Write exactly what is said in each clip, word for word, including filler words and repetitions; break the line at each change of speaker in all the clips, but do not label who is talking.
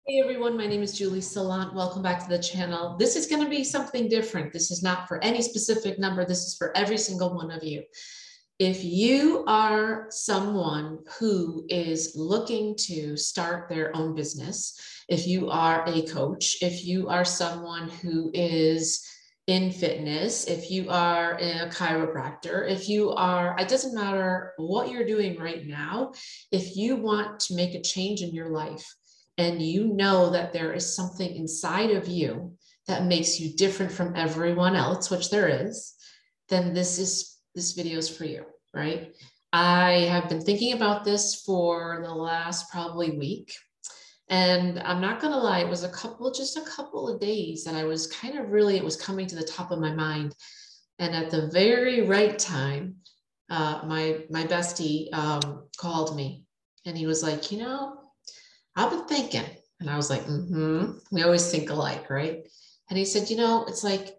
Hey everyone, my name is Julie Salant. Welcome back to the channel. This is going to be something different. This is not for any specific number. This is for every single one of you. If you are someone who is looking to start their own business, if you are a coach, if you are someone who is in fitness, if you are a chiropractor, if you are, it doesn't matter what you're doing right now, if you want to make a change in your life, and you know that there is something inside of you that makes you different from everyone else, which there is, then this is this video is for you, right? I have been thinking about this for the last probably week. And I'm not gonna lie, it was a couple, just a couple of days that I was kind of really, it was coming to the top of my mind. And at the very right time, uh, my, my bestie um, called me and he was like, you know, I've been thinking. And I was like, mm-hmm. We always think alike, right? And he said, you know, it's like,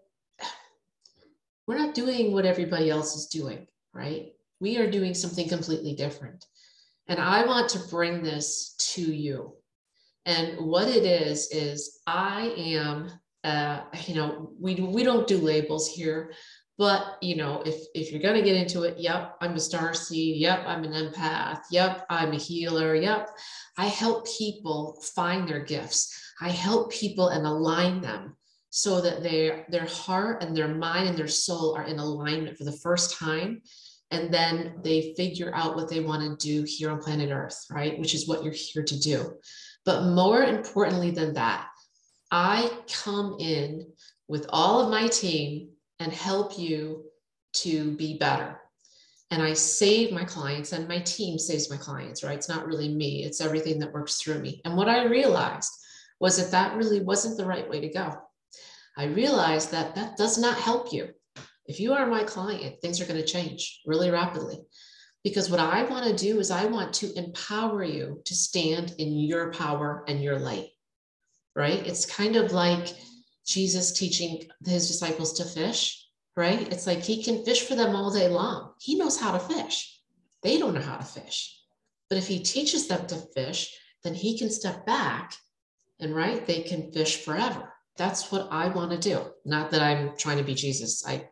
we're not doing what everybody else is doing, right? We are doing something completely different. And I want to bring this to you. And what it is, is I am, uh, you know, we, we don't do labels here. But, you know, if, if you're going to get into it, yep, I'm a starseed. Yep, I'm an empath. Yep, I'm a healer. Yep, I help people find their gifts. I help people and align them so that their, their heart and their mind and their soul are in alignment for the first time. And then they figure out what they want to do here on planet Earth, right? Which is what you're here to do. But more importantly than that, I come in with all of my team and help you to be better. And I save my clients, and my team saves my clients, right? It's not really me, it's everything that works through me. And what I realized was that that really wasn't the right way to go. I realized that that does not help you. If you are my client, things are going to change really rapidly. Because what I want to do is I want to empower you to stand in your power and your light, right? It's kind of like Jesus teaching his disciples to fish, right? It's like he can fish for them all day long. He knows how to fish. They don't know how to fish. But if he teaches them to fish, then he can step back and, right, they can fish forever. That's what I want to do. Not that I'm trying to be Jesus. I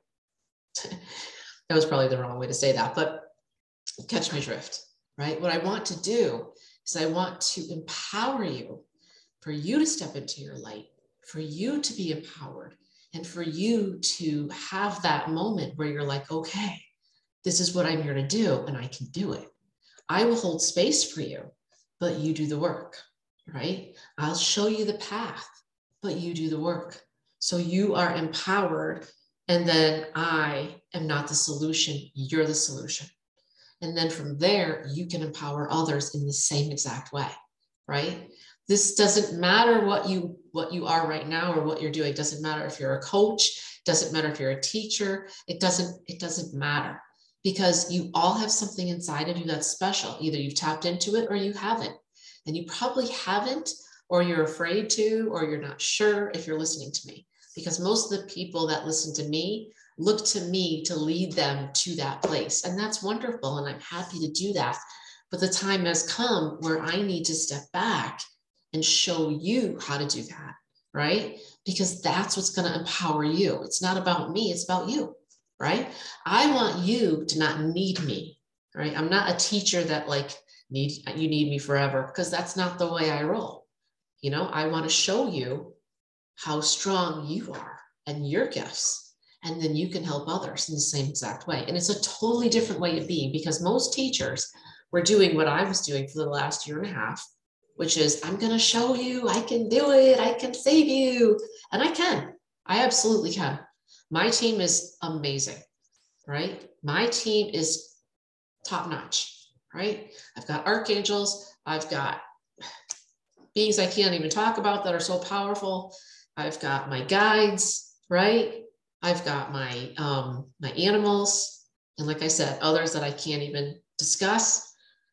that was probably the wrong way to say that, but catch my drift, right? What I want to do is I want to empower you for you to step into your light, for you to be empowered, and for you to have that moment where you're like, okay, this is what I'm here to do, and I can do it. I will hold space for you, but you do the work, right? I'll show you the path, but you do the work. So you are empowered, and then I am not the solution, you're the solution. And then from there, you can empower others in the same exact way, right? This doesn't matter what you what you are right now or what you're doing. It doesn't matter if you're a coach, it doesn't matter if you're a teacher, it doesn't, it doesn't matter, because you all have something inside of you that's special. Either you've tapped into it or you haven't. And you probably haven't, or you're afraid to, or you're not sure if you're listening to me. Because most of the people that listen to me look to me to lead them to that place. And that's wonderful. And I'm happy to do that. But the time has come where I need to step back and show you how to do that, right? Because that's what's going to empower you. It's not about me, it's about you, right? I want you to not need me, right? I'm not a teacher that like, need you need me forever, because that's not the way I roll. You know, I want to show you how strong you are and your gifts, and then you can help others in the same exact way. And it's a totally different way of being, because most teachers were doing what I was doing for the last year and a half, which is, I'm going to show you, I can do it, I can save you. And I can, I absolutely can. My team is amazing, right? My team is top notch, right? I've got archangels, I've got beings I can't even talk about that are so powerful. I've got my guides, right? I've got my, um, my animals. And like I said, others that I can't even discuss,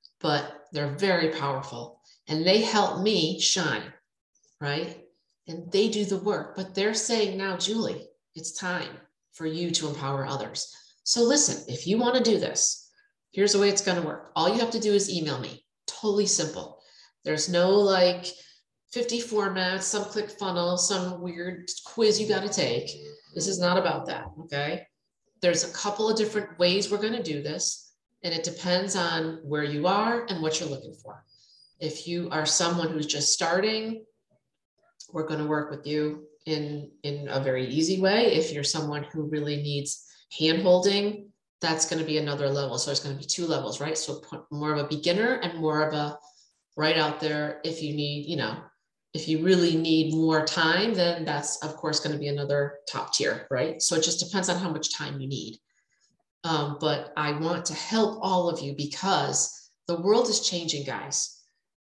but they're very powerful. And they help me shine, right? And they do the work, but they're saying now, Julie, it's time for you to empower others. So listen, if you want to do this, here's the way it's going to work. All you have to do is email me. Totally simple. There's no like fifty formats, some ClickFunnels, some weird quiz you got to take. This is not about that, okay? There's a couple of different ways we're going to do this, and it depends on where you are and what you're looking for. If you are someone who's just starting, we're going to work with you in, in a very easy way. If you're someone who really needs hand-holding, that's going to be another level. So it's going to be two levels, right? So more of a beginner and more of a right out there. If you need, you know, if you really need more time, then that's of course going to be another top tier, right? So it just depends on how much time you need. Um, but I want to help all of you because the world is changing, guys.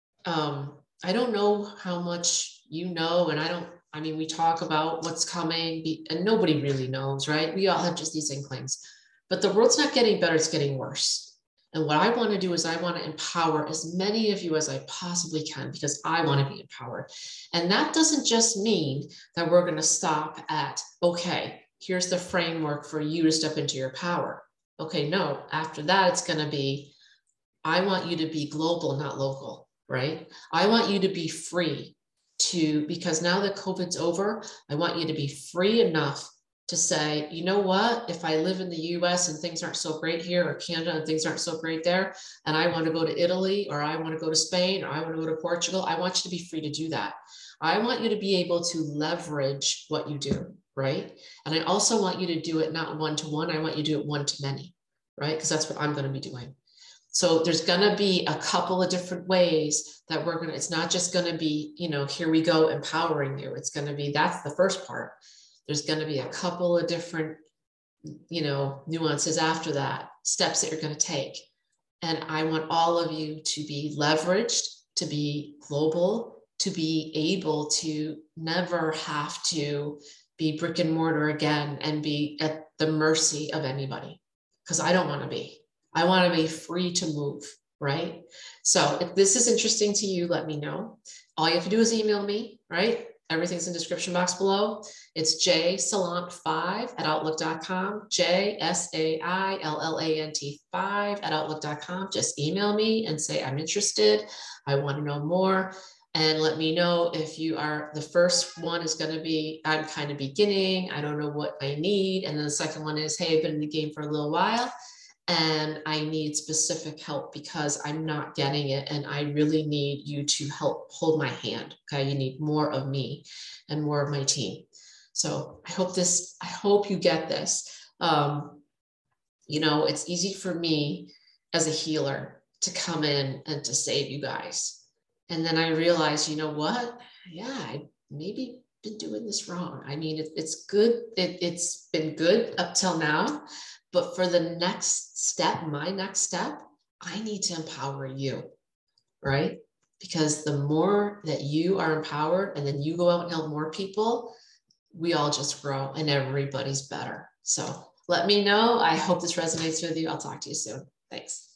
Um, I don't know how much you know, and I don't, I mean, we talk about what's coming and nobody really knows, right? We all have just these inklings, but the world's not getting better, it's getting worse. And what I want to do is I want to empower as many of you as I possibly can because I want to be empowered. And that doesn't just mean that we're going to stop at, okay, here's the framework for you to step into your power. Okay, no, after that, it's going to be, I want you to be global, not local, right? I want you to be free to, because now that COVID's over, I want you to be free enough to say, you know what, if I live in the U S and things aren't so great here, or Canada and things aren't so great there, and I want to go to Italy, or I want to go to Spain, or I want to go to Portugal, I want you to be free to do that. I want you to be able to leverage what you do, right? And I also want you to do it not one-to-one, I want you to do it one-to-many, right? Because that's what I'm going to be doing. So there's going to be a couple of different ways that we're going to, it's not just going to be, you know, here we go, empowering you. It's going to be, that's the first part. There's going to be a couple of different, you know, nuances after that, steps that you're going to take. And I want all of you to be leveraged, to be global, to be able to never have to be brick and mortar again and be at the mercy of anybody, because I don't want to be. I want to be free to move, right? So if this is interesting to you, let me know. All you have to do is email me, right? Everything's in the description box below. It's j saillant five at outlook dot com, J S A I L L A N T five at outlook dot com. Just email me and say, I'm interested. I want to know more. And let me know if you are, the first one is going to be, I'm kind of beginning. I don't know what I need. And then the second one is, hey, I've been in the game for a little while and I need specific help because I'm not getting it. And I really need you to help hold my hand. Okay. You need more of me and more of my team. So I hope this, I hope you get this. Um, you know, it's easy for me as a healer to come in and to save you guys. And then I realized, you know what? Yeah, I maybe been doing this wrong. I mean, it, it's good. It, it's been good up till now. But for the next step, my next step, I need to empower you, right? Because the more that you are empowered and then you go out and help more people, we all just grow and everybody's better. So let me know. I hope this resonates with you. I'll talk to you soon. Thanks.